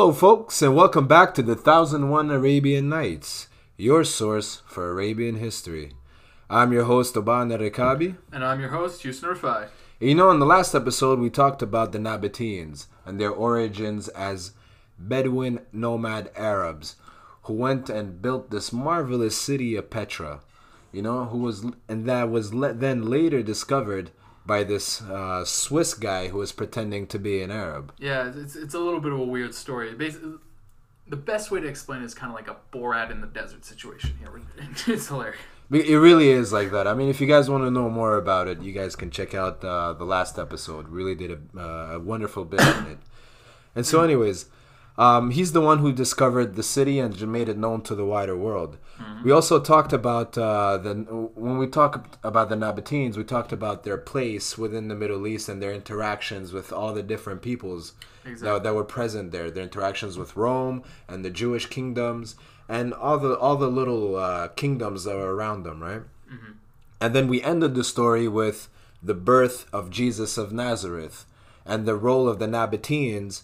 Hello, folks, and welcome back to the 1001 Arabian Nights, your source for Arabian history. I'm your host, Oban Rekabi. And I'm your host, Houston Rafai. You know, in the last episode, we talked about the Nabateans and their origins as Bedouin nomad Arabs who went and built this marvelous city of Petra, that was then later discovered by this Swiss guy who was pretending to be an Arab. Yeah, it's a little bit of a weird story. Basically, the best way to explain it is kind of like a Borat in the desert situation here. It's hilarious. It really is like that. I mean, if you guys want to know more about it, you guys can check out the last episode. Really did a wonderful bit in it. And so anyways, he's the one who discovered the city and made it known to the wider world. Mm-hmm. We also talked about, when we talk about the Nabateans, we talked about their place within the Middle East and their interactions with all the different peoples that were present there. Their interactions with Rome and the Jewish kingdoms and all the little kingdoms that were around them, right? Mm-hmm. And then we ended the story with the birth of Jesus of Nazareth and the role of the Nabateans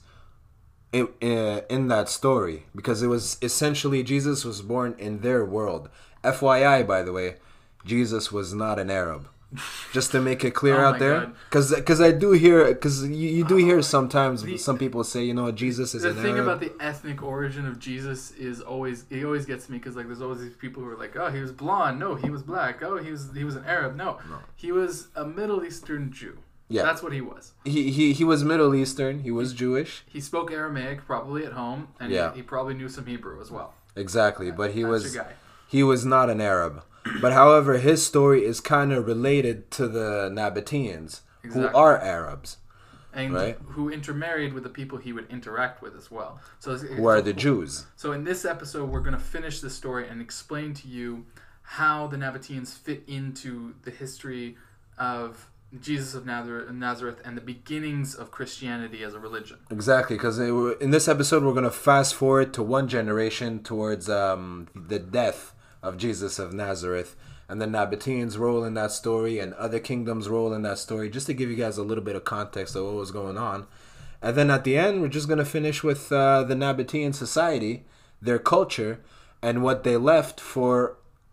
in that story, because it was essentially Jesus was born in their world. FYI, by the way, Jesus was not an Arab. Just to make it clear out there, because I do hear, because you do hear sometimes some people say, Jesus is an Arab. The thing about the ethnic origin of Jesus is always gets me, because like there's always these people who are like, oh, he was blonde, no, he was black, oh, he was an Arab, no. He was a Middle Eastern Jew. Yeah, that's what he was. He was Middle Eastern. He was Jewish. He spoke Aramaic probably at home, and he probably knew some Hebrew as well. Exactly, but he was not an Arab. But however, his story is kind of related to the Nabateans, who are Arabs, and right? who intermarried with the people he would interact with as well. Who are the Jews. So in this episode, we're going to finish the story and explain to you how the Nabateans fit into the history of Jesus of Nazareth and the beginnings of Christianity as a religion. Exactly, because in this episode we're going to fast forward to one generation towards the death of Jesus of Nazareth, and the Nabateans' role in that story and other kingdoms' role in that story, just to give you guys a little bit of context of what was going on. And then at the end, we're just going to finish with the Nabatean society, their culture, and what they left for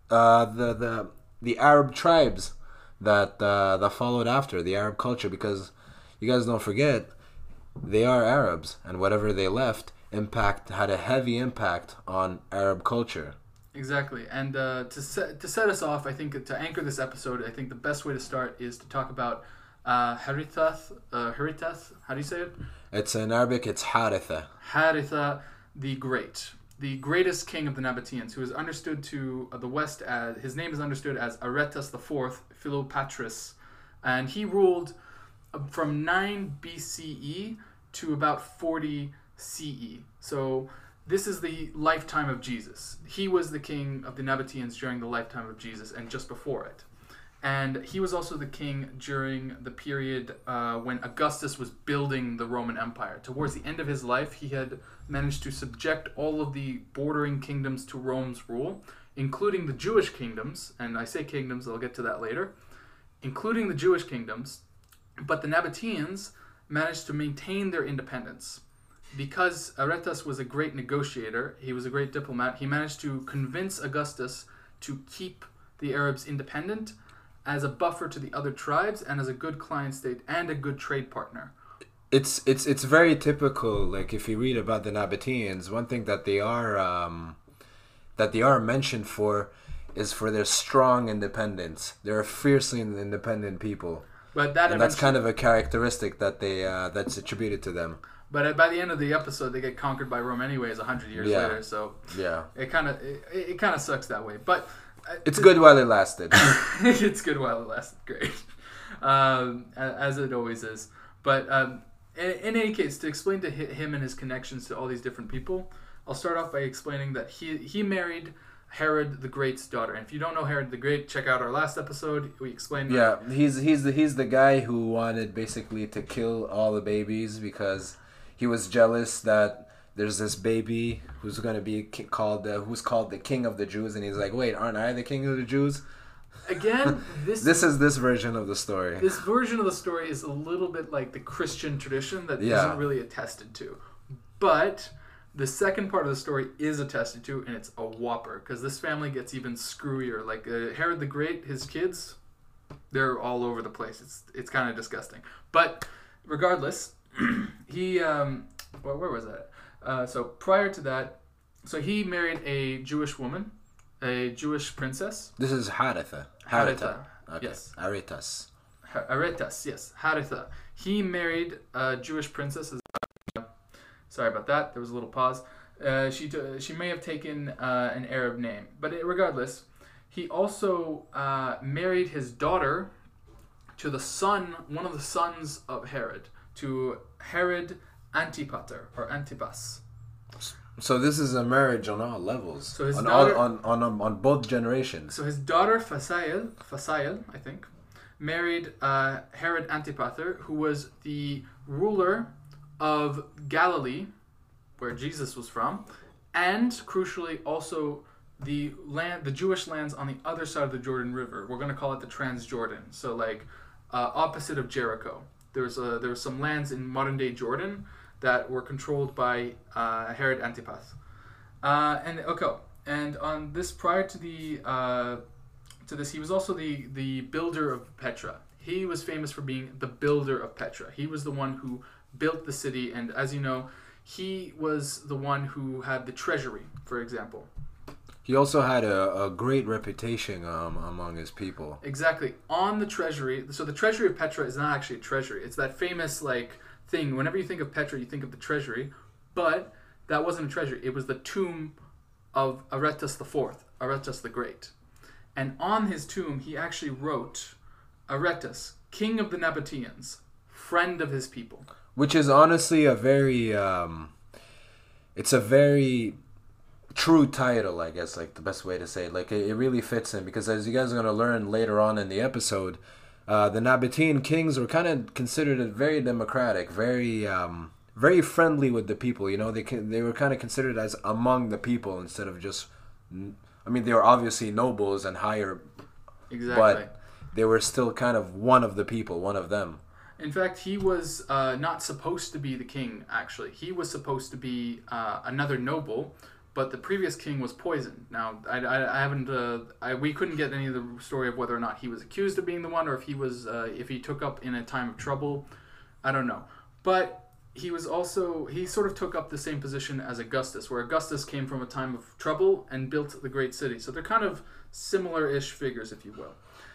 the Arab tribes that followed after, the Arab culture, because you guys don't forget, they are Arabs, and whatever they left had a heavy impact on Arab culture. Exactly, and to set us off, I think to anchor this episode, I think the best way to start is to talk about Harithah. How do you say it? It's in Arabic. It's Haritha. Haritha the Great. The greatest king of the Nabateans, who is understood to the West as, his name is understood as Aretas IV Philopatris, and he ruled from 9 BCE to about 40 CE. So this is the lifetime of Jesus. He was the king of the Nabateans during the lifetime of Jesus and just before it. And he was also the king during the period when Augustus was building the Roman Empire. Towards the end of his life, he had managed to subject all of the bordering kingdoms to Rome's rule, including the Jewish kingdoms. And I say kingdoms, I'll get to that later. Including the Jewish kingdoms. But the Nabateans managed to maintain their independence. Because Aretas was a great negotiator, he was a great diplomat, he managed to convince Augustus to keep the Arabs independent as a buffer to the other tribes and as a good client state and a good trade partner. It's very typical. Like if you read about the Nabateans, one thing that they are mentioned for is for their strong independence. They're a fiercely independent people, but that's kind of a characteristic that that's attributed to them. But by the end of the episode, they get conquered by Rome anyways 100 years later. So it kind of sucks that way. But it's good while it lasted. It's good while it lasted. Great, as it always is. But in any case, to explain to him and his connections to all these different people, I'll start off by explaining that he married Herod the Great's daughter. And if you don't know Herod the Great, check out our last episode. We explained. Yeah, he's the guy who wanted basically to kill all the babies because he was jealous that there's this baby who's going to be called the King of the Jews, and he's like, wait, aren't I the King of the Jews? Again, this is this version of the story. This version of the story is a little bit like the Christian tradition that isn't really attested to. But The second part of the story is attested to, and it's a whopper, because this family gets even screwier. Like Herod the Great, his kids, they're all over the place. It's kind of disgusting. But regardless, he where was that? So prior to that, so he married a Jewish woman, a Jewish princess. This is Haritha. Haritha. Okay. Yes. Aretas. Aretas, yes. Haritha. He married a Jewish princess. Sorry about that. There was a little pause. She may have taken an Arab name, but regardless, he also married his daughter to one of the sons of Herod, to Herod Antipater or Antipas. So this is a marriage on all levels. So his on daughter, on both generations. So his daughter Phasael, I think, married Herod Antipater, who was the ruler of Galilee, where Jesus was from, and crucially also the Jewish lands on the other side of the Jordan River. We're going to call it the Transjordan. So like opposite of Jericho. There was some lands in modern day Jordan that were controlled by Herod Antipas. And on this, prior to this, he was also the builder of Petra. He was famous for being the builder of Petra. He was the one who built the city, and as you know, he was the one who had the treasury, for example. He also had a great reputation among his people. Exactly. On the treasury, so the treasury of Petra is not actually a treasury. It's that famous thing. Whenever you think of Petra, you think of the treasury, but that wasn't a treasury. It was the tomb of Aretas IV, Aretas the Great. And on his tomb, he actually wrote, Aretas, king of the Nabateans, friend of his people. Which is honestly a very, it's a very true title, I guess, like the best way to say it. Like it really fits in, because as you guys are going to learn later on in the episode, the Nabatean kings were kind of considered very democratic, very friendly with the people. You know, they were kind of considered as among the people instead of just. I mean, they were obviously nobles and higher, exactly, but they were still kind of one of the people, one of them. In fact, he was not supposed to be the king. Actually, he was supposed to be another noble. But the previous king was poisoned. Now, I haven't. We couldn't get any of the story of whether or not he was accused of being the one, or if he was, if he took up in a time of trouble. I don't know. But he was also, he sort of took up the same position as Augustus, where Augustus came from a time of trouble and built the great city. So they're kind of similar-ish figures, if you will.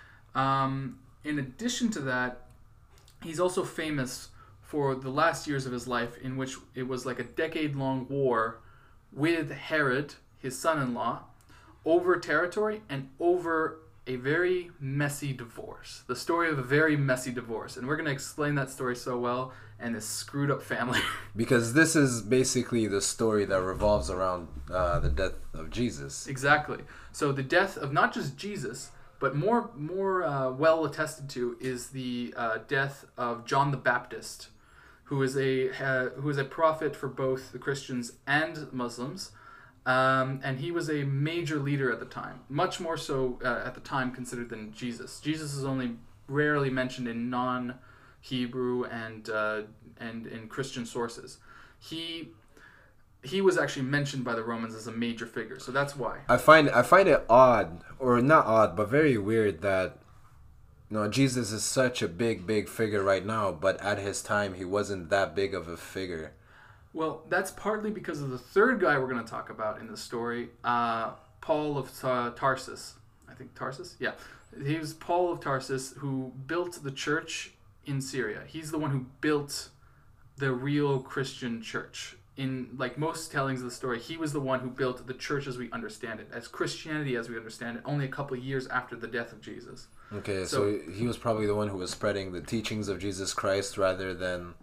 In addition to that, he's also famous for the last years of his life, in which it was like a decade-long war with Herod, his son-in-law, over territory and over a very messy divorce. The story of a very messy divorce. And we're going to explain that story so well, and this screwed up family. Because this is basically the story that revolves around the death of Jesus. Exactly. So the death of not just Jesus, but more well attested to is the death of John the Baptist, who is a prophet for both the Christians and Muslims, and he was a major leader at the time, much more so at the time considered than Jesus. Jesus is only rarely mentioned in non-Hebrew and in Christian sources. He was actually mentioned by the Romans as a major figure, so that's why. I find it odd, or not odd, but very weird that. No, Jesus is such a big figure right now, but at his time, he wasn't that big of a figure. Well, that's partly because of the third guy we're going to talk about in the story, Paul of Tarsus. I think Tarsus? Yeah. He was Paul of Tarsus, who built the church in Syria. He's the one who built the real Christian church. In like most tellings of the story, he was the one who built the church as we understand it, as Christianity as we understand it, only a couple of years after the death of Jesus. Okay, so he was probably the one who was spreading the teachings of Jesus Christ rather than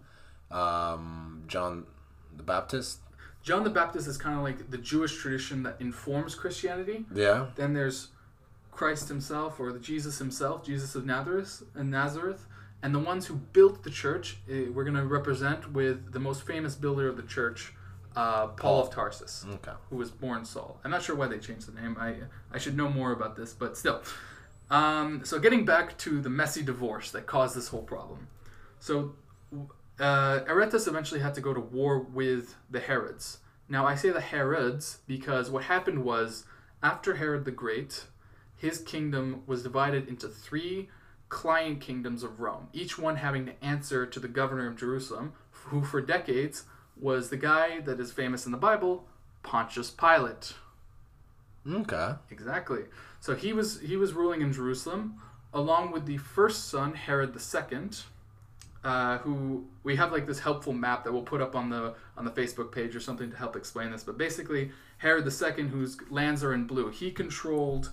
John the Baptist. John the Baptist is kind of like the Jewish tradition that informs Christianity. Yeah. Then there's Christ himself, or the Jesus himself, Jesus of Nazareth, and the ones who built the church, we're going to represent with the most famous builder of the church, Paul of Tarsus, who was born Saul. I'm not sure why they changed the name. I should know more about this, but still. So getting back to the messy divorce that caused this whole problem. So Aretas eventually had to go to war with the Herods. Now, I say the Herods because what happened was, after Herod the Great, his kingdom was divided into 3 client kingdoms of Rome, each one having to answer to the governor of Jerusalem, who for decades was the guy that is famous in the Bible, Pontius Pilate. Okay. Exactly. So he was ruling in Jerusalem, along with the first son, Herod II, who we have like this helpful map that we'll put up on the Facebook page or something to help explain this. But basically, Herod II, whose lands are in blue, he controlled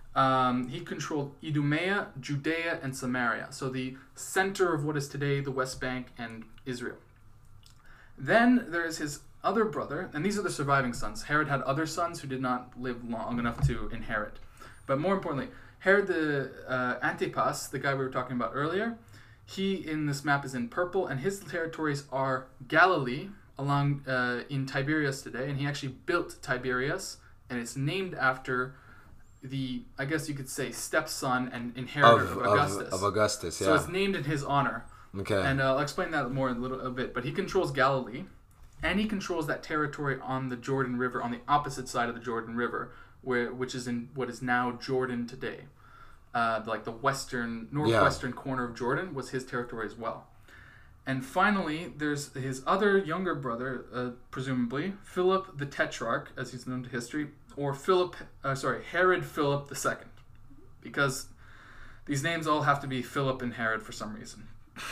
Idumea, Judea, and Samaria. So the center of what is today the West Bank and Israel. Then there is his other brother, and these are the surviving sons. Herod had other sons who did not live long enough to inherit. But more importantly, Herod the Antipas, the guy we were talking about earlier, he in this map is in purple, and his territories are Galilee, along in Tiberias today, and he actually built Tiberias, and it's named after the, I guess you could say, stepson and inheritor of Augustus. Of Augustus, yeah. So it's named in his honor. Okay. And I'll explain that more in a bit. But he controls Galilee, and he controls that territory on the Jordan River, on the opposite side of the Jordan River, which is in what is now Jordan today. Like the northwestern corner of Jordan was his territory as well. And finally, there's his other younger brother, presumably, Philip the Tetrarch, as he's known to history, or Herod Philip II. Because these names all have to be Philip and Herod for some reason.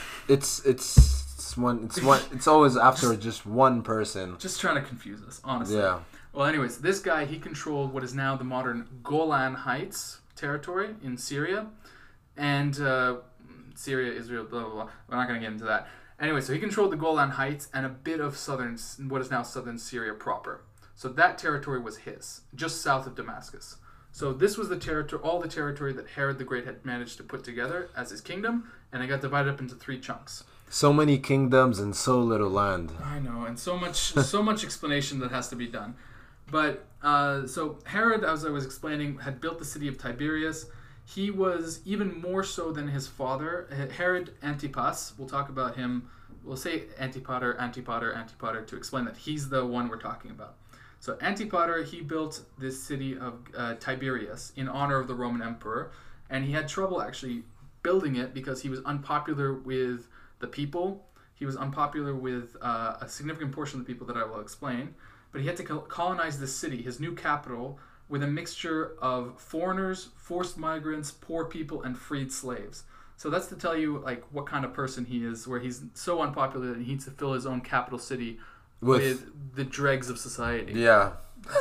It's always after just one person. Just trying to confuse us, honestly. Yeah. Well, anyways, this guy, he controlled what is now the modern Golan Heights territory in Syria. And Syria, Israel, blah, blah, blah. We're not going to get into that. Anyway, so he controlled the Golan Heights and a bit of what is now southern Syria proper. So that territory was his, just south of Damascus. So this was all the territory that Herod the Great had managed to put together as his kingdom, and it got divided up into 3 chunks. So many kingdoms and so little land. I know, and so much explanation that has to be done. But so Herod, as I was explaining, had built the city of Tiberias. He was even more so than his father, Herod Antipas. We'll talk about him. We'll say Antipater to explain that he's the one we're talking about. So Antipater, he built this city of Tiberias in honor of the Roman emperor, and he had trouble actually building it because he was unpopular with the people. He was unpopular with a significant portion of the people that I will explain, but he had to colonize this city, his new capital, with a mixture of foreigners, forced migrants, poor people, and freed slaves. So that's to tell you like what kind of person he is, where he's so unpopular that he needs to fill his own capital city with the dregs of society. Yeah.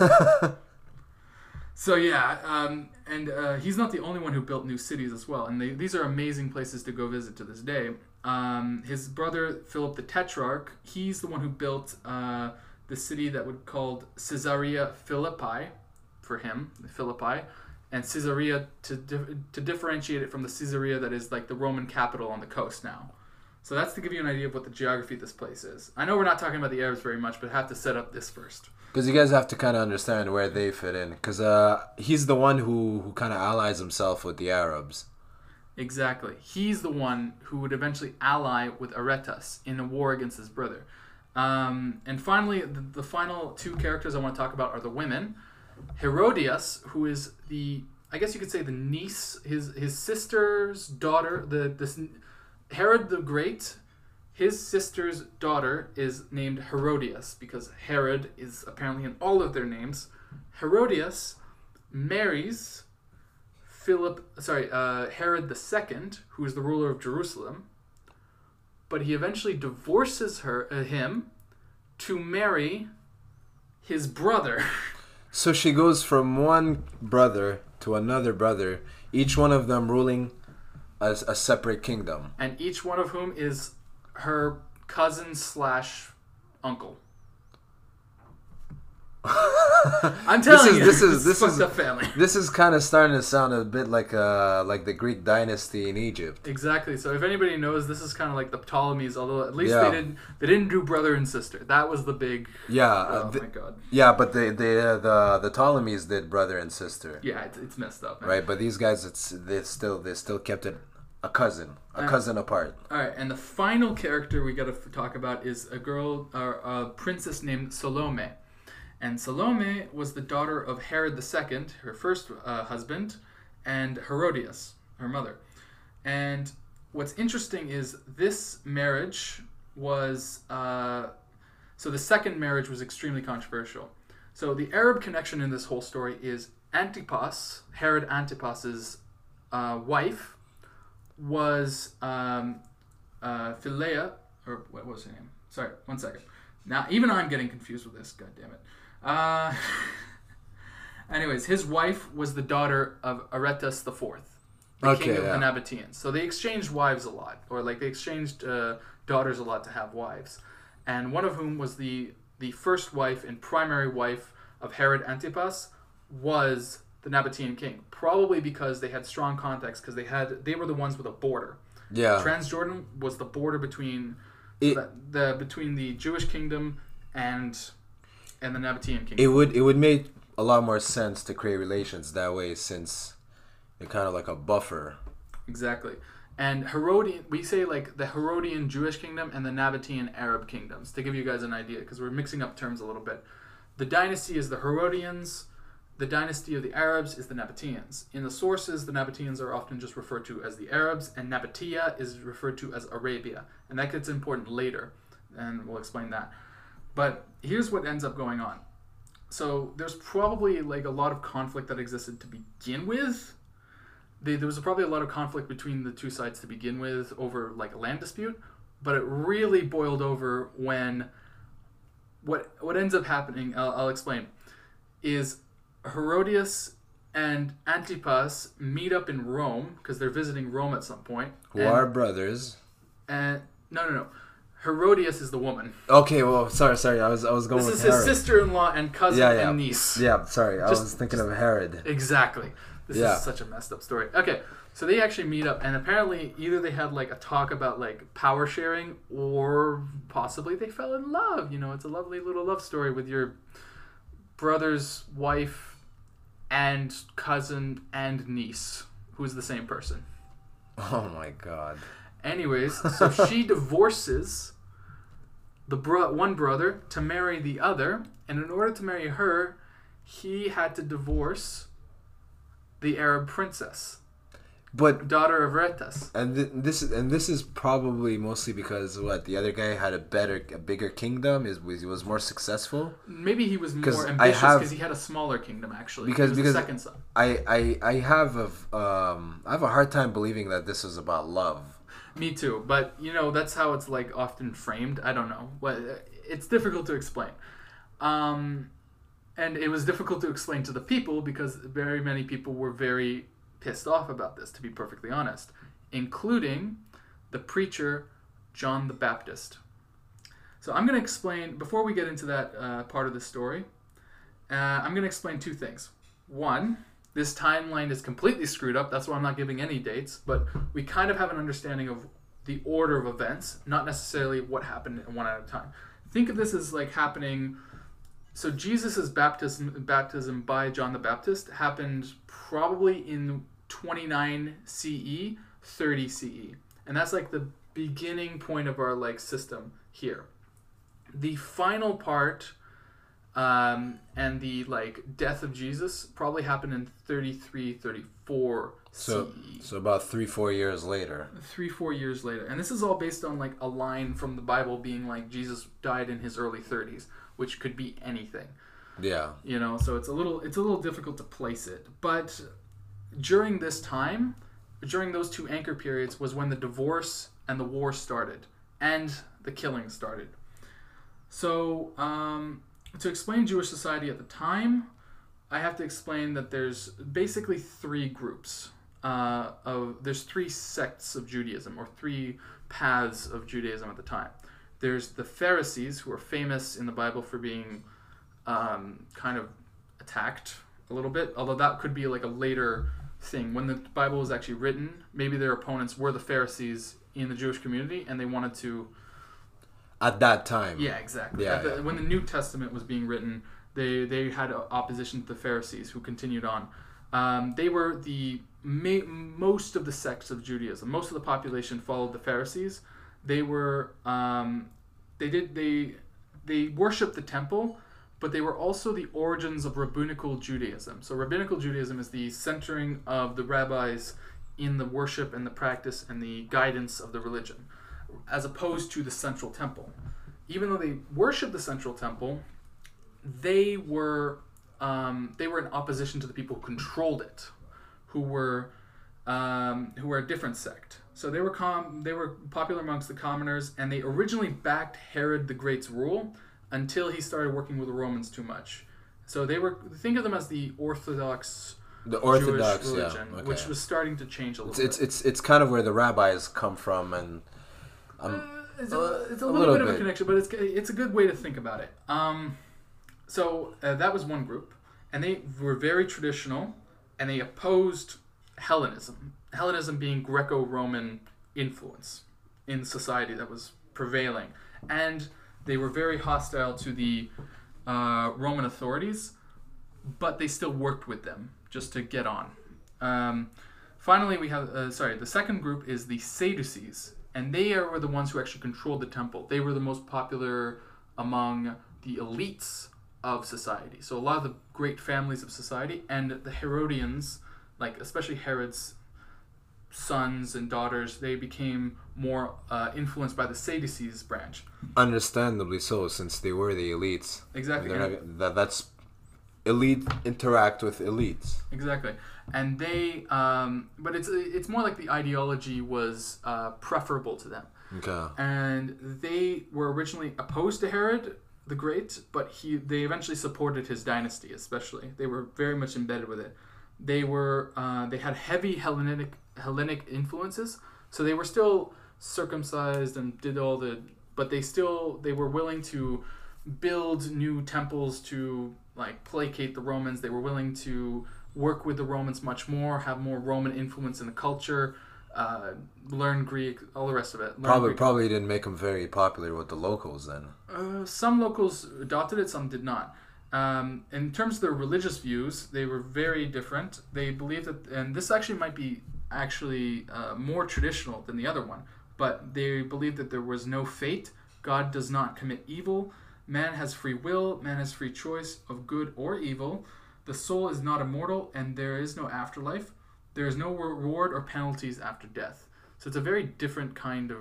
So yeah, and he's not the only one who built new cities as well, and these are amazing places to go visit to this day. His brother Philip the Tetrarch, he's the one who built the city that would called Caesarea Philippi for him, Philippi, and Caesarea to differentiate it from the Caesarea that is like the Roman capital on the coast now. So that's to give you an idea of what the geography of this place is. I know we're not talking about the Arabs very much, but I have to set up this first. Because you guys have to kind of understand where they fit in. Because he's the one who kind of allies himself with the Arabs. Exactly. He's the one who would eventually ally with Aretas in a war against his brother. And finally, the final 2 characters I want to talk about are the women. Herodias, who is I guess you could say the niece, his sister's daughter, Herod the Great, his sister's daughter is named Herodias because Herod is apparently in all of their names. Herodias marries Herod II, who is the ruler of Jerusalem, but he eventually divorces him to marry his brother. So she goes from one brother to another brother, each one of them ruling as a separate kingdom. And each one of whom is her cousin/uncle. I'm telling you, this is fucked up family. This is kind of starting to sound a bit like the Greek dynasty in Egypt. Exactly. So if anybody knows, this is kind of like the Ptolemies, although at least they didn't do brother and sister. That was the big. Yeah. My god. Yeah, but the Ptolemies did brother and sister. Yeah, it's messed up, man. Right, but these guys, they still kept it a cousin apart. All right, and the final character we got to talk about is a princess named Salome. And Salome was the daughter of Herod II, her first husband, and Herodias, her mother. And what's interesting is this marriage was... so the second marriage was extremely controversial. So the Arab connection in this whole story is Antipas, Herod Antipas's wife, was Philea, or what was her name? Sorry, one second. Now, even I'm getting confused with this, god damn it. Anyways, his wife was the daughter of Aretas IV, the king of the Nabateans. So they exchanged wives a lot, or like they exchanged daughters a lot to have wives. And one of whom was the first wife and primary wife of Herod Antipas was the Nabatean king, probably because they had strong contacts, because they were the ones with a border. Yeah. Transjordan was the border between between the Jewish kingdom and the Nabatean kingdom. It would make a lot more sense to create relations that way, since they're kind of like a buffer. Exactly. And Herodian, we say like the Herodian Jewish kingdom and the Nabatean Arab kingdoms, to give you guys an idea, because we're mixing up terms a little bit. The dynasty is the Herodians. The dynasty of the Arabs is the Nabateans. In the sources, the Nabateans are often just referred to as the Arabs, and Nabatea is referred to as Arabia. And that gets important later, and we'll explain that. But here's what ends up going on. So there's probably like a lot of conflict that existed to begin with. There was probably a lot of conflict between the two sides to begin with over like a land dispute, but it really boiled over when what ends up happening, I'll explain, is Herodias and Antipas meet up in Rome because they're visiting Rome at some point. Who are brothers. And no. Herodias is the woman. Okay, well, sorry. I was going with Herod. This is his sister-in-law and cousin and niece. Yeah, sorry. I was thinking of Herod. Exactly. This is such a messed up story. Okay, so they actually meet up, and apparently either they had like a talk about like power sharing, or possibly they fell in love. You know, it's a lovely little love story with your brother's wife and cousin and niece, who's the same person. Oh my god. Anyways, so she divorces the one brother to marry the other, and in order to marry her, he had to divorce the Arab princess, daughter of Aretas. And this is probably mostly because the other guy had a bigger kingdom, he was more successful. Maybe he was more ambitious because he had a smaller kingdom actually. Because the second son. I have a hard time believing that this is about love. Me too, but you know that's how it's like often framed. I don't know, it's difficult to explain. And it was difficult to explain to the people because very many people were very pissed off about this, to be perfectly honest, including the preacher John the Baptist. So I'm going to explain, before we get into that part of the story, I'm going to explain two things. One, this timeline is completely screwed up, that's why I'm not giving any dates, but we kind of have an understanding of the order of events, not necessarily what happened one at a time. Think of this as like happening... So Jesus' baptism by John the Baptist happened probably in 29 CE, 30 CE. And that's like the beginning point of our like system here. The final part and the like death of Jesus probably happened in 33, 34 CE. So about 3-4 years later. 3-4 years later. And this is all based on like a line from the Bible being like Jesus died in his early 30s. Which could be anything. Yeah. You know, so it's a little difficult to place it. But during this time, during those two anchor periods, was when the divorce and the war started, and the killing started. So, to explain Jewish society at the time, I have to explain that there's basically three groups. There's three sects of Judaism, or three paths of Judaism at the time. There's the Pharisees, who are famous in the Bible for being kind of attacked a little bit, although that could be like a later thing. When the Bible was actually written, maybe their opponents were the Pharisees in the Jewish community, and they wanted to... At that time. Yeah, exactly. Yeah, When the New Testament was being written, they had opposition to the Pharisees, who continued on. They were most of the sects of Judaism. Most of the population followed the Pharisees. They were they worshipped the temple, but they were also the origins of rabbinical Judaism. So rabbinical Judaism is the centering of the rabbis in the worship and the practice and the guidance of the religion, as opposed to the central temple. Even though they worshiped the central temple, they were in opposition to the people who controlled it, who were a different sect. So they were popular amongst the commoners, and they originally backed Herod the Great's rule until he started working with the Romans too much. So think of them as the Orthodox Jewish religion, yeah, okay. which was starting to change a little bit. It's kind of where the rabbis come from, and it's a little bit of a connection, but it's a good way to think about it. So that was one group, and they were very traditional, and they opposed Hellenism. Hellenism being Greco-Roman influence in society that was prevailing, and they were very hostile to the Roman authorities, but they still worked with them just to get on. Finally, we have the second group is the Sadducees, and they were the ones who actually controlled the temple. They were the most popular among the elites of society. So a lot of the great families of society, and the Herodians, like especially Herod's sons and daughters, they became more influenced by the Sadducees branch. Understandably so, since they were the elites. Exactly. That's elite interact with elites. Exactly. And they, but it's more like the ideology was preferable to them. Okay. And they were originally opposed to Herod the Great, but they eventually supported his dynasty, especially. They were very much embedded with it. They had heavy Hellenic influences, so they were still circumcised and did all but they were willing to build new temples to like placate the Romans. They were willing to work with the Romans much more, have more Roman influence in the culture, learn Greek, all the rest of it. Probably didn't make them very popular with the locals then. Some locals adopted it, some did not. In terms of their religious views, they were very different. They believed that, and this actually might be more traditional than the other one, but they believed that there was no fate. God does not commit evil. Man has free will. Man has free choice of good or evil. The soul is not immortal, and there is no afterlife. There is no reward or penalties after death. So it's a very different kind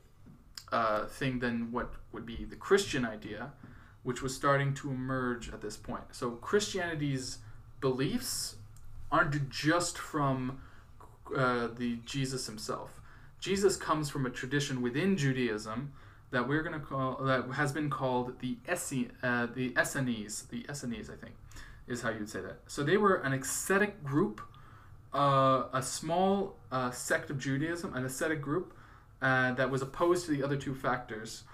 of thing than what would be the Christian idea, which was starting to emerge at this point. So Christianity's beliefs aren't just from the Jesus himself. Jesus comes from a tradition within Judaism that that has been called the Essenes. The Essenes, I think, is how you'd say that. So they were an ascetic group, a small sect of Judaism, an ascetic group that was opposed to the other two factors.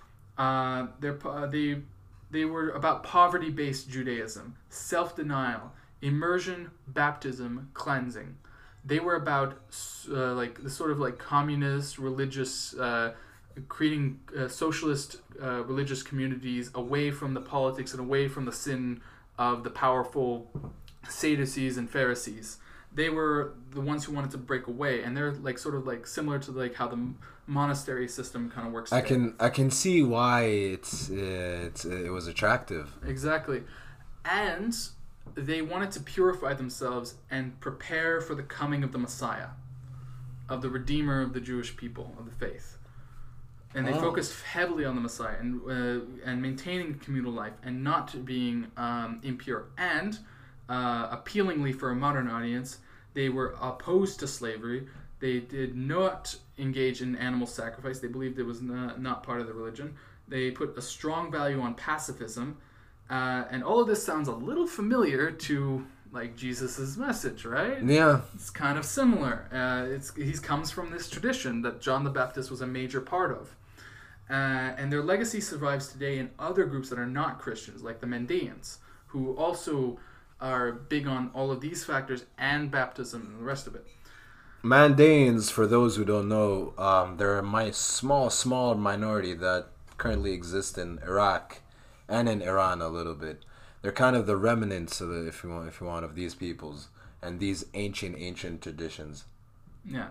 They were about poverty-based Judaism, self-denial, immersion, baptism, cleansing. They were about like the sort of like communist religious, creating socialist religious communities away from the politics and away from the sin of the powerful Sadducees and Pharisees. They were the ones who wanted to break away, and they're like sort of like similar to like how the monastery system kind of works. I can see why it was attractive. Exactly, and they wanted to purify themselves and prepare for the coming of the Messiah, of the Redeemer of the Jewish people, of the faith. And they focused heavily on the Messiah and maintaining communal life and not being impure. And appealingly for a modern audience, they were opposed to slavery. They did not engage in animal sacrifice. They believed it was not part of the religion. They put a strong value on pacifism. And all of this sounds a little familiar to like Jesus's message, right? Yeah. It's kind of similar. He comes from this tradition that John the Baptist was a major part of. And their legacy survives today in other groups that are not Christians, like the Mandaeans, who also are big on all of these factors and baptism and the rest of it. Mandaeans, for those who don't know, they're a small minority that currently exists in Iraq and in Iran a little bit. They're kind of the remnants of if you want, of these peoples and these ancient traditions. Yeah.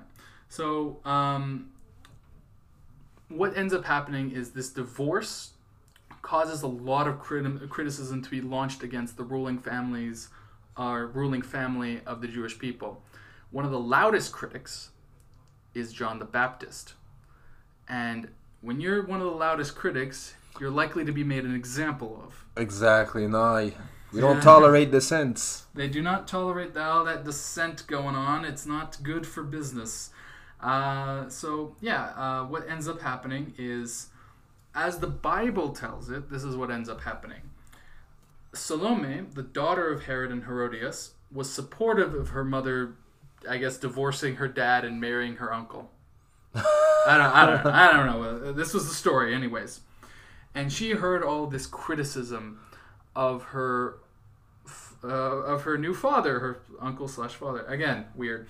So what ends up happening is this divorce causes a lot of criticism to be launched against the ruling family of the Jewish people. One of the loudest critics is John the Baptist. And when you're one of the loudest critics, you're likely to be made an example of. Exactly. No, we don't tolerate dissents. They do not tolerate all that dissent going on. It's not good for business. What ends up happening is, as the Bible tells it, this is what ends up happening. Salome, the daughter of Herod and Herodias, was supportive of her mother, I guess, divorcing her dad and marrying her uncle. I don't know. This was the story, anyways. And she heard all this criticism of her new father, her uncle/father. Again, weird.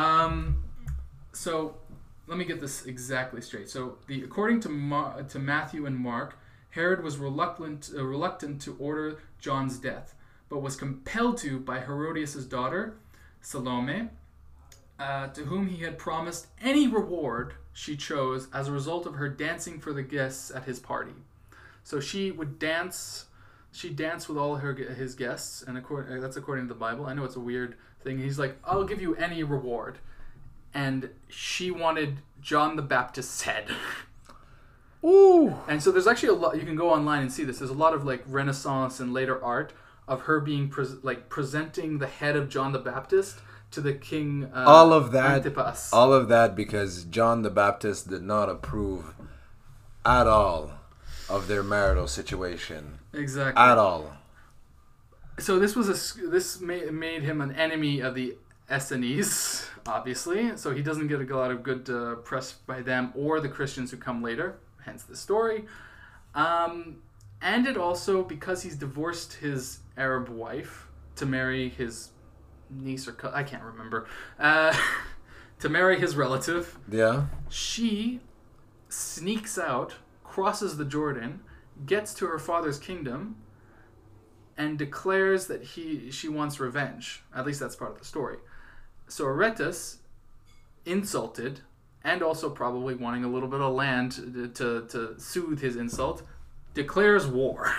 So let me get this exactly straight. So according to Matthew and Mark, Herod was reluctant to order John's death, but was compelled to by Herodias' daughter, Salome, to whom he had promised any reward she chose as a result of her dancing for the guests at his party. So she would dance. She danced with all his guests, and that's according to the Bible. I know it's a weird thing. He's like, I'll give you any reward. And she wanted John the Baptist's head. Ooh. And so there's actually a lot. You can go online and see this. There's a lot of like Renaissance and later art of her being presenting the head of John the Baptist to the king. Antipas. All of that because John the Baptist did not approve at all of their marital situation. Exactly. At all. So this made him an enemy of the Essenes, obviously. So he doesn't get a lot of good press by them or the Christians who come later. Hence the story. And it also, because he's divorced his Arab wife to marry his niece or I can't remember. To marry his relative. Yeah. She sneaks out, crosses the Jordan, gets to her father's kingdom, and declares that she wants revenge. At least that's part of the story. So Aretas, insulted, and also probably wanting a little bit of land to soothe his insult, declares war.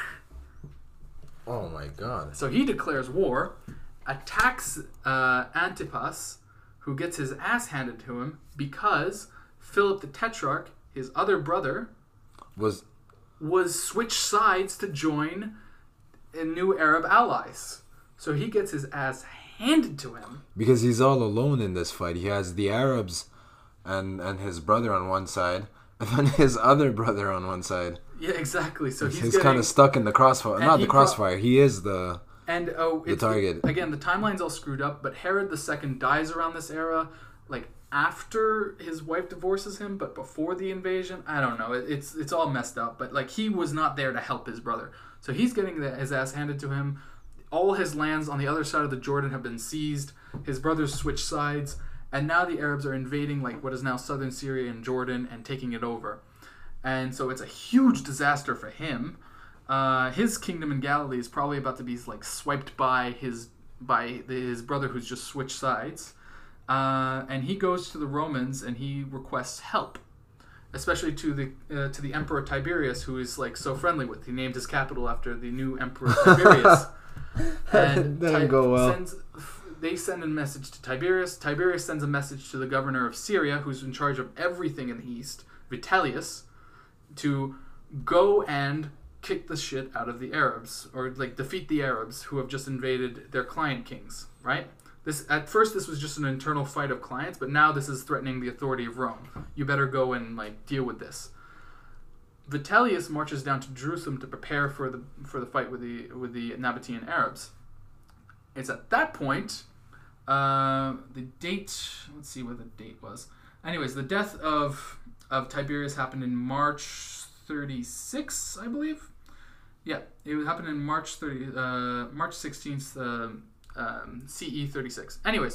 Oh my god. So he declares war, attacks Antipas, who gets his ass handed to him because Philip the Tetrarch, his other brother, was switched sides to join new Arab allies. So he gets his ass handed to him. Because he's all alone in this fight. He has the Arabs and his brother on one side, and then his other brother on one side. Yeah, exactly. So he's kind of stuck in the crossfire. Not the crossfire. He is the target. Again, the timeline's all screwed up, but Herod II dies around this era, like after his wife divorces him, but before the invasion. I don't know. It's all messed up, but like he was not there to help his brother. So he's getting his ass handed to him. All his lands on the other side of the Jordan have been seized. His brothers switch sides, and now the Arabs are invading like what is now southern Syria and Jordan and taking it over. And so it's a huge disaster for him. His kingdom in Galilee is probably about to be like swiped by his brother who's just switched sides. And he goes to the Romans and he requests help, especially to the Emperor Tiberius, who is like so friendly with. He named his capital after the new Emperor Tiberius. And didn't go well. They send a message to Tiberius. Tiberius sends a message to the governor of Syria, who's in charge of everything in the east, Vitellius, to go and kick the shit out of the Arabs, or like defeat the Arabs who have just invaded their client kings, right? At first this was just an internal fight of clients, but now this is threatening the authority of Rome. You better go and like deal with this. Vitellius marches down to Jerusalem to prepare for the fight with the Nabatean Arabs. It's at that point, the date. Let's see what the date was. Anyways, the death of Tiberius happened in March 36, I believe. Yeah, it happened in March 16th, CE 36. Anyways,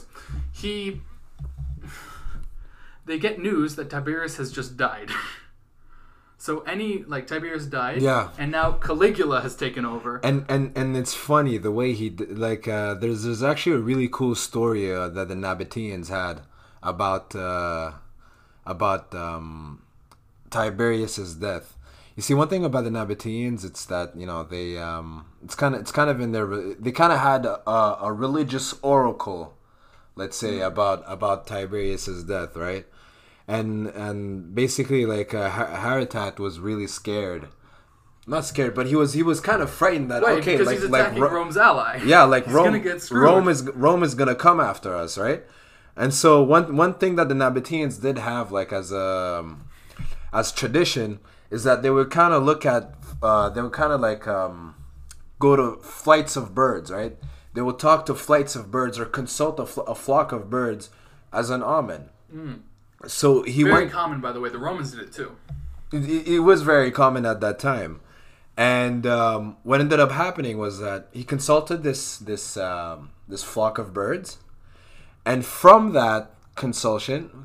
they get news that Tiberius has just died. So Tiberius died, yeah, and now Caligula has taken over. And it's funny the way there's actually a really cool story that the Nabateans had about Tiberius's death. You see, one thing about the Nabateans, it's that they it's kind of in their they kind of had a religious oracle, let's say about Tiberius's death, right? And basically like Haritat was really scared, not scared, but he was kind of frightened that Right, okay, because like he's attacking Rome's ally. yeah, like He's Rome, gonna get screwed. Rome is gonna come after us, right? And so one thing that the Nabateans did have like as tradition is that they would kind of look at they would kind of like go to flights of birds, right? They would talk to flights of birds or consult a flock of birds as an omen. So he Very went. common, by the way. The Romans did it too. It was very common at that time, and what ended up happening was that he consulted this flock of birds, and from that consultation,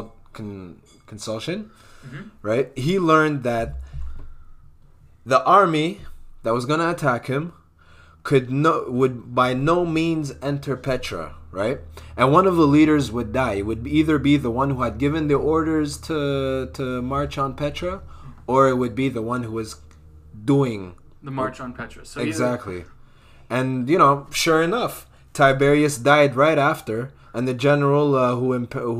right? He learned that the army that was gonna attack him would by no means enter Petra, right? And one of the leaders would die. It would either be the one who had given the orders to march on Petra, or it would be the one who was doing The march on Petra. So exactly. And sure enough, Tiberius died right after, and the general who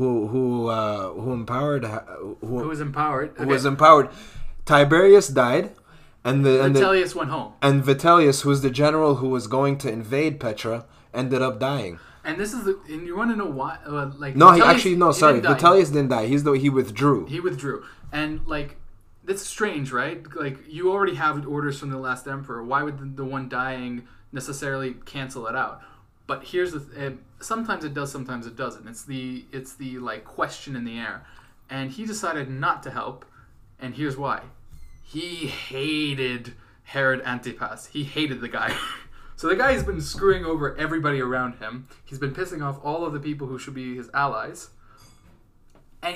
was empowered, Tiberius died, and Vitellius went home. And Vitellius, who's the general who was going to invade Petra, ended up dying. And this is and you want to know why? No, Vitellius, sorry, didn't die. Vitellius didn't die. He withdrew. He withdrew, and like that's strange, right? Like you already have orders from the last emperor. Why would the one dying necessarily cancel it out? But here's the sometimes it does, sometimes it doesn't. It's the like question in the air, and he decided not to help, and here's why. He hated Herod Antipas. He hated the guy. So the guy has been screwing over everybody around him. He's been pissing off all of the people who should be his allies. And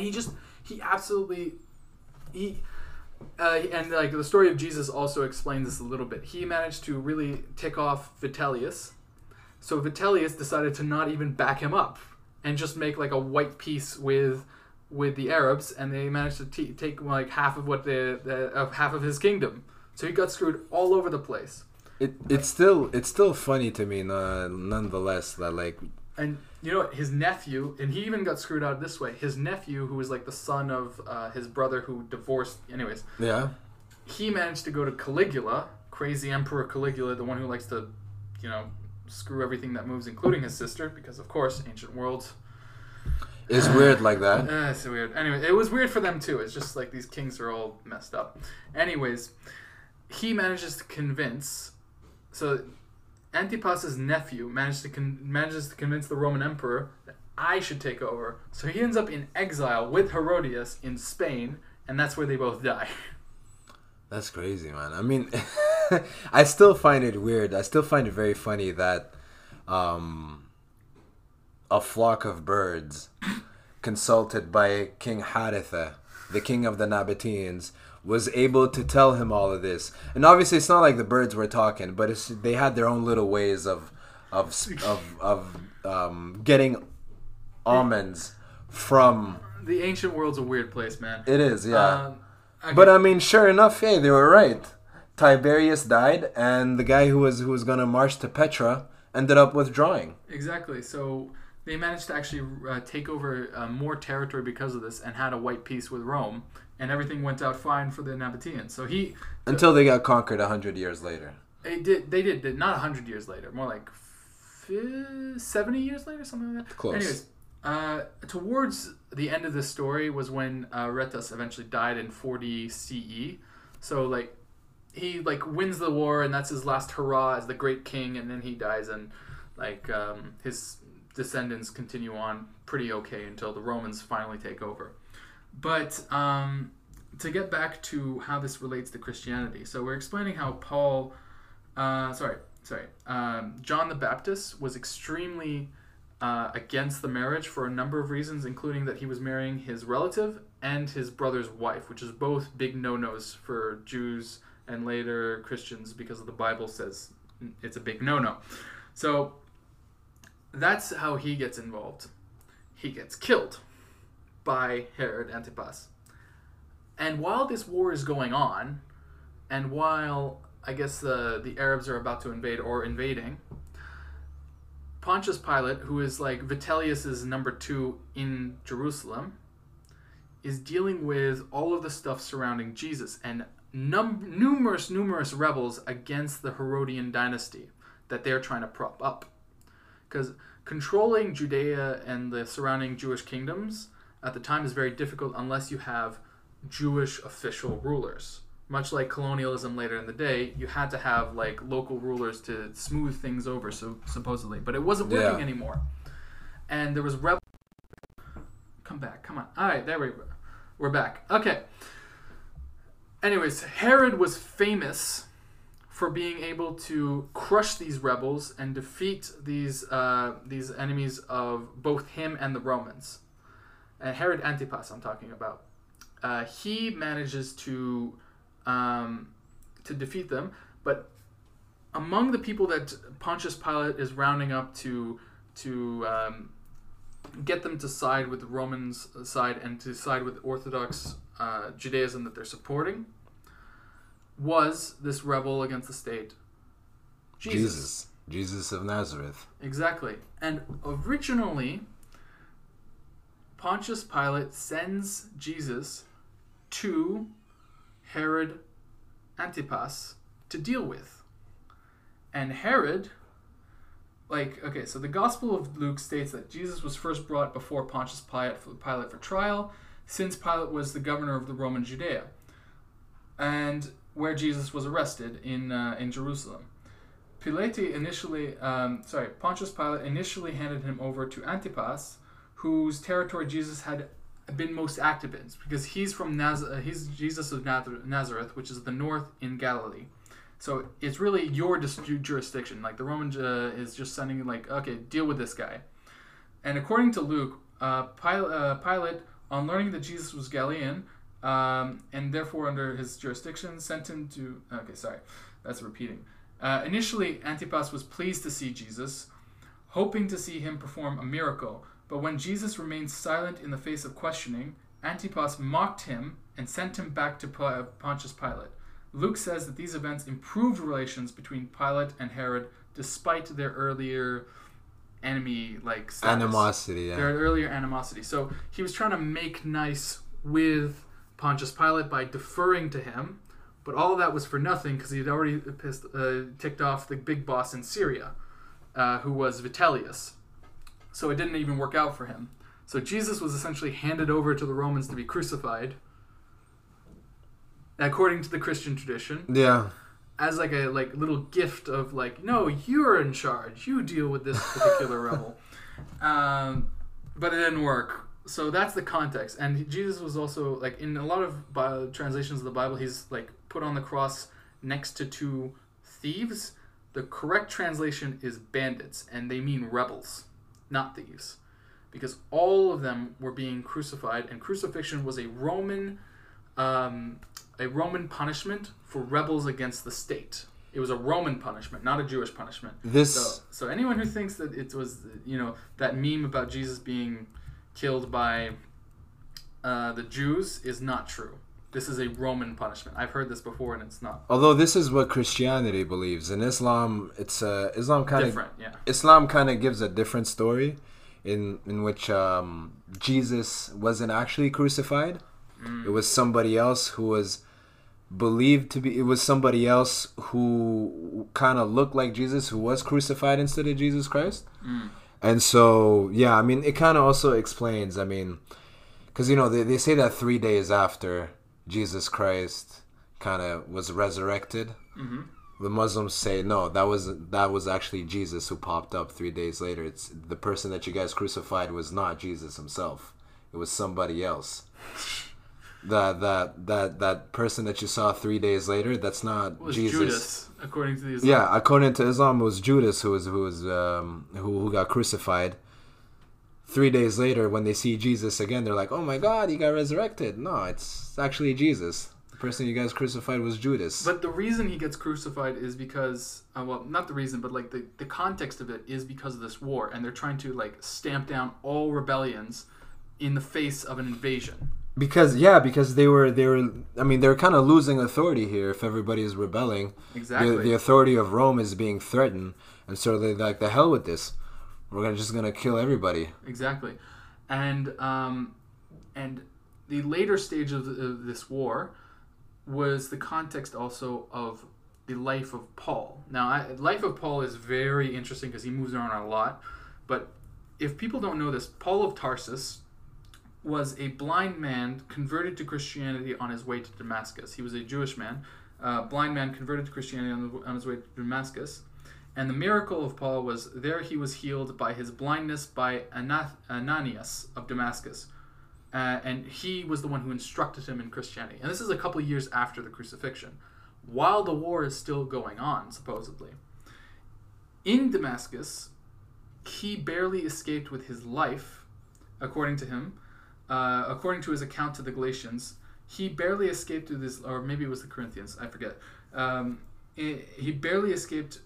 and like the story of Jesus also explains this a little bit. He managed to really tick off Vitellius. So Vitellius decided to not even back him up and just make like a white peace with the Arabs, and they managed to take like half of half of his kingdom. So he got screwed all over the place. It's still funny to me, nonetheless, that like. And you know what? His nephew, and he even got screwed out this way. His nephew, who was like the son of his brother who divorced. Anyways. Yeah. He managed to go to Caligula, crazy Emperor Caligula, the one who likes to, screw everything that moves, including his sister, because of course, ancient world. It's weird like that. It's weird. Anyway, it was weird for them too. It's just like these kings are all messed up. Anyways, he manages to convince. So Antipas's nephew manages to convince the Roman emperor that I should take over. So he ends up in exile with Herodias in Spain, and that's where they both die. That's crazy, man. I mean, I still find it weird. I still find it very funny that a flock of birds consulted by King Haritha, the king of the Nabateans, was able to tell him all of this. And obviously it's not like the birds were talking, but they had their own little ways of getting omens from... The ancient world's a weird place, man. It is, yeah. Okay. But I mean, sure enough, hey, they were right. Tiberius died, and the guy who was going to march to Petra ended up withdrawing. Exactly. So they managed to actually take over more territory because of this, and had a white peace with Rome, and everything went out fine for the Nabateans. So until they got conquered 100 years later. They did not 100 years later, more like 70 years later, something like that. Close. Anyways, towards the end of this story was when Aretas eventually died in 40 CE. So like he like wins the war, and that's his last hurrah as the great king, and then he dies, and like his descendants continue on pretty okay until the Romans finally take over. But to get back to how this relates to Christianity, so we're explaining how John the Baptist was extremely against the marriage for a number of reasons, including that he was marrying his relative and his brother's wife, which is both big no-nos for Jews and later Christians, because the Bible says it's a big no-no. So that's how he gets involved. He gets killed by Herod Antipas. And while this war is going on, And while I guess the Arabs are about to invade or invading, Pontius Pilate, who is like Vitellius's number 2 in Jerusalem, is dealing with all of the stuff surrounding Jesus and numerous rebels against the Herodian dynasty that they're trying to prop up. Because controlling Judea and the surrounding Jewish kingdoms at the time is very difficult unless you have Jewish official rulers. Much like colonialism later in the day, you had to have like local rulers to smooth things over, so supposedly. But it wasn't working anymore. And there was Come back, come on. All right, there we go. We're back. Okay. Anyways, Herod was famous for being able to crush these rebels and defeat these enemies of both him and the Romans. Herod Antipas, I'm talking about. He manages to defeat them, but among the people that Pontius Pilate is rounding up to get them to side with the Romans' side and to side with Orthodox Judaism that they're supporting, was this rebel against the state, Jesus of Nazareth. Exactly. And originally, Pontius Pilate sends Jesus to Herod Antipas to deal with. And Herod, so the Gospel of Luke states that Jesus was first brought before Pontius Pilate for trial, since Pilate was the governor of the Roman Judea, and where Jesus was arrested in Jerusalem. Pontius Pilate initially handed him over to Antipas, whose territory Jesus had been most active in, because he's from he's Jesus of Nazareth, which is the north in Galilee. So it's really your jurisdiction. Like the Roman is just sending okay, deal with this guy. And according to Luke, Pilate, on learning that Jesus was Galilean, and therefore under his jurisdiction, sent him to. Okay, sorry, that's repeating. Initially, Antipas was pleased to see Jesus, hoping to see him perform a miracle. But when Jesus remained silent in the face of questioning, Antipas mocked him and sent him back to Pontius Pilate. Luke says that these events improved relations between Pilate and Herod despite their earlier status. Animosity, yeah. Their earlier animosity. So he was trying to make nice with Pontius Pilate by deferring to him, but all of that was for nothing because he had already ticked off the big boss in Syria, who was Vitellius. So it didn't even work out for him. So Jesus was essentially handed over to the Romans to be crucified, according to the Christian tradition. Yeah. As a little gift of no, you're in charge. You deal with this particular rebel. But it didn't work. So that's the context. And Jesus was also in a lot of translations of the Bible, he's put on the cross next to 2 thieves. The correct translation is bandits, and they mean rebels, not thieves, because all of them were being crucified, and crucifixion was a Roman punishment for rebels against the state. It was a Roman punishment, not a Jewish punishment. So anyone who thinks that it was that meme about Jesus being killed by the Jews is not true. This is a Roman punishment. I've heard this before, and it's not. Although this is what Christianity believes. In Islam, it's Islam kind of different. Yeah. Islam kind of gives a different story, in which Jesus wasn't actually crucified. It was somebody else who was believed to be. It was somebody else who kind of looked like Jesus who was crucified instead of Jesus Christ. And so, yeah, I mean, it kind of also explains. I mean, because they say that 3 days after Jesus Christ kind of was resurrected, the Muslims say no, that was actually Jesus who popped up 3 days later. It's the person that you guys crucified was not Jesus himself. It was somebody else. That person that you saw 3 days later, that's not Jesus. Judas, according to the Islam. Yeah, according to Islam, it was Judas who got crucified. 3 days later, when they see Jesus again, they're like, "Oh my God, he got resurrected." No, it's actually Jesus. The person you guys crucified was Judas. But the reason he gets crucified is because, not the reason, but the context of it is because of this war, and they're trying to stamp down all rebellions in the face of an invasion. because they were. I mean, they're kind of losing authority here if everybody is rebelling. Exactly. The authority of Rome is being threatened, and so they're like, the hell with this. Just gonna kill everybody. Exactly, and the later stage of this war was the context also of the life of Paul. Now, life of Paul is very interesting because he moves around a lot. But if people don't know this, Paul of Tarsus was a blind man converted to Christianity on his way to Damascus. He was a Jewish man, blind man converted to Christianity on his way to Damascus. And the miracle of Paul was there he was healed by his blindness by Ananias of Damascus. And he was the one who instructed him in Christianity. And this is a couple of years after the crucifixion, while the war is still going on, supposedly. In Damascus, he barely escaped with his life, according to him. According to his account to the Galatians, he barely escaped with his, or maybe it was the Corinthians, I forget. He barely escaped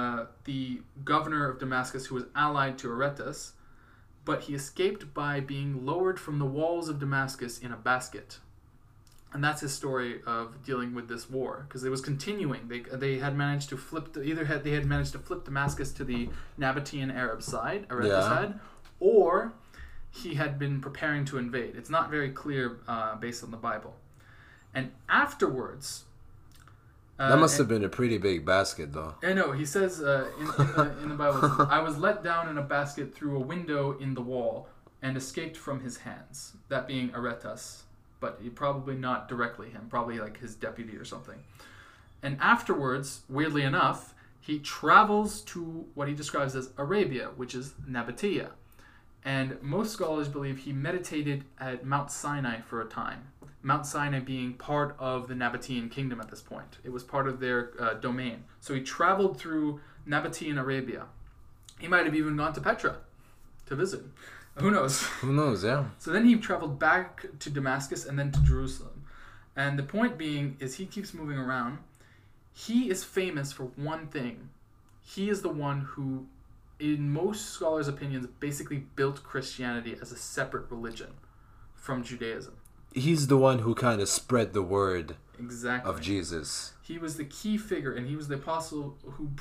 the governor of Damascus, who was allied to Aretas, but he escaped by being lowered from the walls of Damascus in a basket. And that's his story of dealing with this war, because it was continuing. They had managed to flip they had managed to flip Damascus to the Nabatean Arab side, Aretas side, or he had been preparing to invade. It's not very clear based on the Bible. And afterwards, that must have been a pretty big basket, though. I know. He says in the Bible, I was let down in a basket through a window in the wall and escaped from his hands. That being Aretas, but probably not directly him, probably like his deputy or something. And afterwards, weirdly enough, he travels to what he describes as Arabia, which is Nabatea. And most scholars believe he meditated at Mount Sinai for a time. Mount Sinai being part of the Nabatean kingdom at this point. It was part of their domain. So he traveled through Nabatean Arabia. He might have even gone to Petra to visit. Who knows? Who knows, yeah. So then he traveled back to Damascus and then to Jerusalem. And the point being is he keeps moving around. He is famous for one thing. He is the one who, in most scholars' opinions, basically built Christianity as a separate religion from Judaism. He's the one who kind of spread the word exactly of Jesus. He was the key figure, and he was the apostle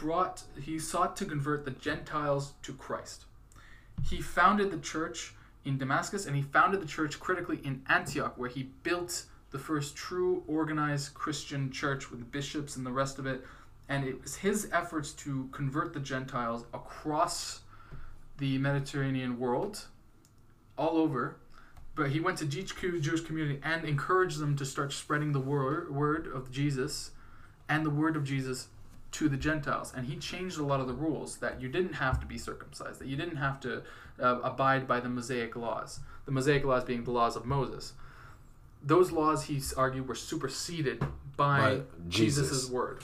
he sought to convert the Gentiles to Christ. He founded the church in Damascus, and he founded the church critically in Antioch, where he built the first true organized Christian church with bishops and the rest of it. And it was his efforts to convert the Gentiles across the Mediterranean world, all over. But he went to each Jewish community and encouraged them to start spreading the word of Jesus and the word of Jesus to the Gentiles. And he changed a lot of the rules, that you didn't have to be circumcised, that you didn't have to abide by the Mosaic laws. The Mosaic laws being the laws of Moses. Those laws, he argued, were superseded by Jesus' word.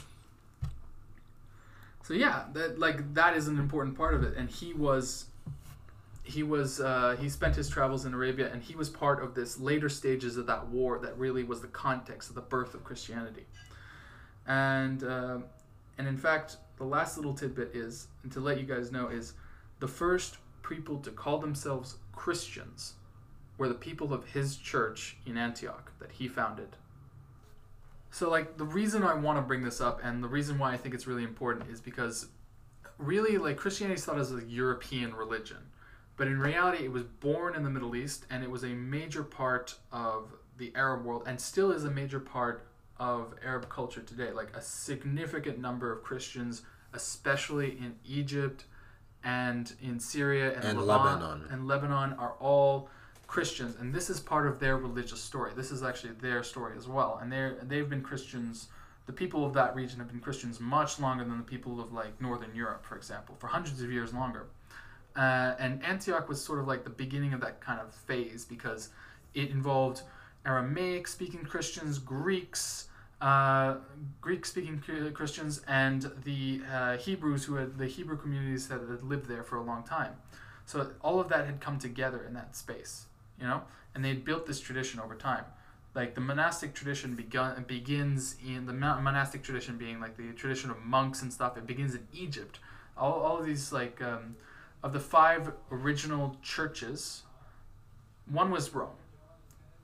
So yeah, that is an important part of it. And he spent his travels in Arabia, and he was part of this later stages of that war that really was the context of the birth of Christianity. And in fact, the last little tidbit is, and to let you guys know, is the first people to call themselves Christians were the people of his church in Antioch that he founded. So the reason I want to bring this up, and the reason why I think it's really important, is because really Christianity is thought as a European religion. But in reality, it was born in the Middle East, and it was a major part of the Arab world, and still is a major part of Arab culture today. A significant number of Christians, especially in Egypt and in Syria and Lebanon, are all Christians. And this is part of their religious story. This is actually their story as well. And they've been Christians. The people of that region have been Christians much longer than the people of Northern Europe, for example, for hundreds of years longer. And Antioch was sort of the beginning of that kind of phase, because it involved Aramaic-speaking Christians, Greek-speaking Christians, and the Hebrews, the Hebrew communities that had lived there for a long time. So all of that had come together in that space, and they had built this tradition over time. The monastic tradition begins in the monastic tradition being the tradition of monks and stuff. It begins in Egypt. All of these of the 5 original churches, one was Rome.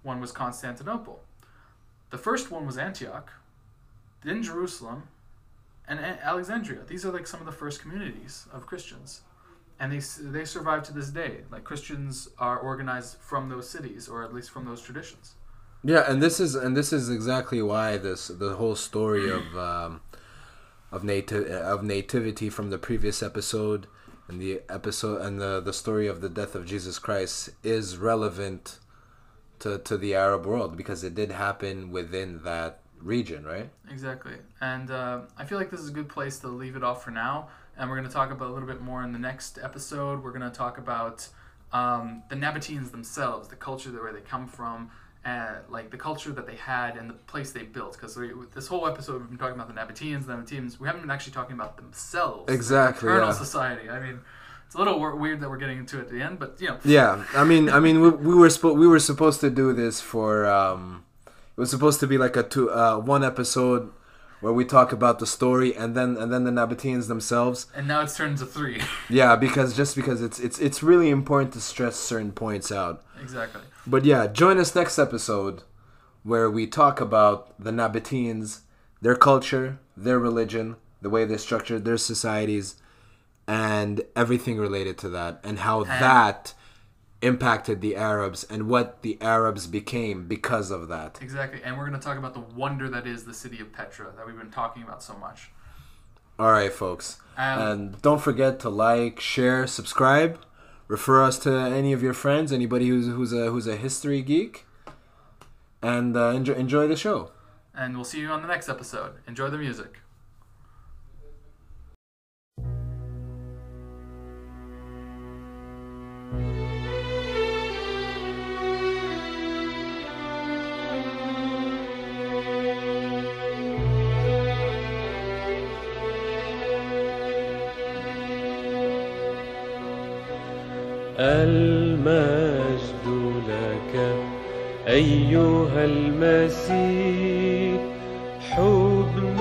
one was Constantinople. The first one was Antioch, then Jerusalem, and Alexandria. These are like some of the first communities of Christians. And they survive to this day. Like, Christians are organized from those cities, or at least from those traditions. Yeah, and this is exactly why the whole story of nativity from the previous episode and the story of the death of Jesus Christ is relevant to the Arab world, because it did happen within that region, right? Exactly. And I feel like this is a good place to leave it off for now. And we're going to talk about a little bit more in the next episode. We're going to talk about the Nabateans themselves, the culture where they come from, like the culture that they had and the place they built. Because this whole episode we've been talking about the Nabateans. We haven't been actually talking about themselves. Exactly. The eternal society. I mean, it's a little weird that we're getting into it at the end, but you know. Yeah, I mean, we were supposed to do this for. It was supposed to be like one episode where we talk about the story and then the Nabateans themselves. And now it's turned to 3. Yeah, because it's really important to stress certain points out. Exactly. But yeah, join us next episode where we talk about the Nabateans, their culture, their religion, the way they structured their societies, and everything related to that, and how that impacted the Arabs and what the Arabs became because of that. Exactly. And we're going to talk about the wonder that is the city of Petra that we've been talking about so much. All right, folks. And don't forget to like, share, subscribe. Refer us to any of your friends, anybody who's a history geek. And enjoy the show. And we'll see you on the next episode. Enjoy the music. المجد لك أيها المسيح حبن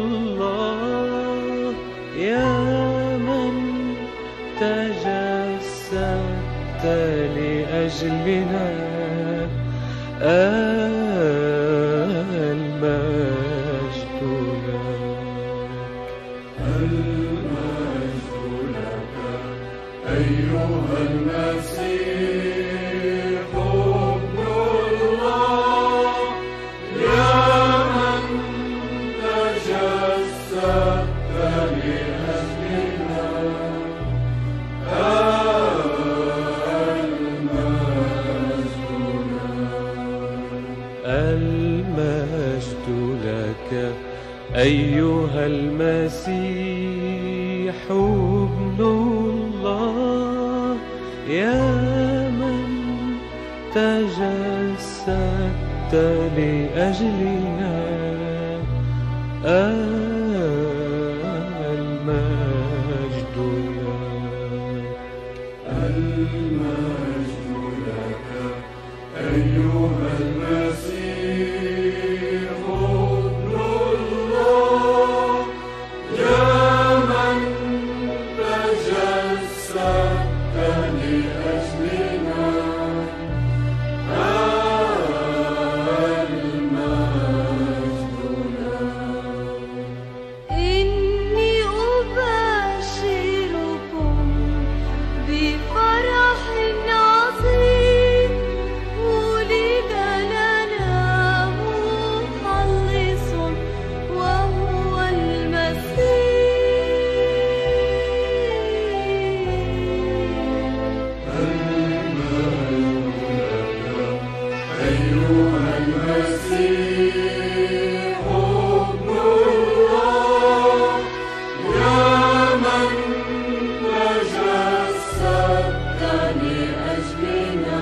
الله يا من تجسدت لأجلنا المجد لك أيها المسيح ابن الله يا من تجسدت لأجلنا المجد لك أيها المسيح ابن الله يا من تجسدت لأجلنا المجد لك أيها المسيح ابن الله يا من تجسدت لأجلنا إني أبشركم بفرح عظيم ولد لنا مخلص وهو المسيح أيها المسيح ابن الله يا من تجسدت لأجلنا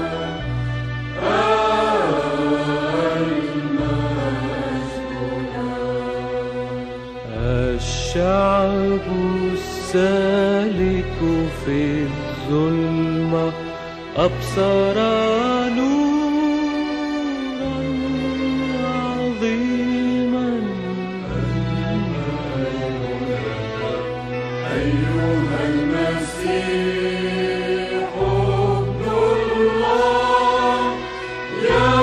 الشعب السالك في الظلمة أبصر نورا عظيما أيها المسيح ابن الله يا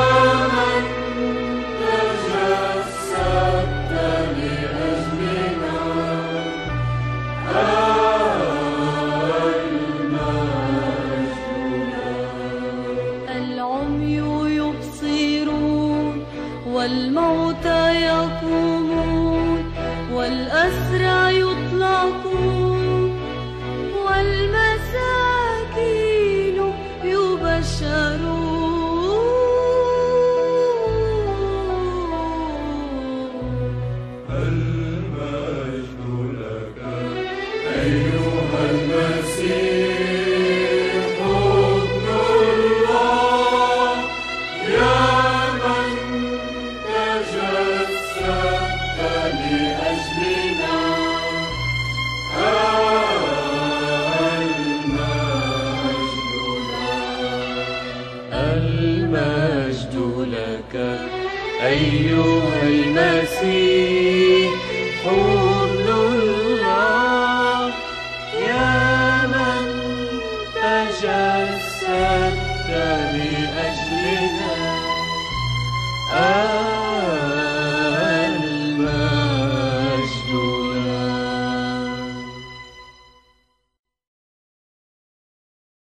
والموتى يقومون والأسرى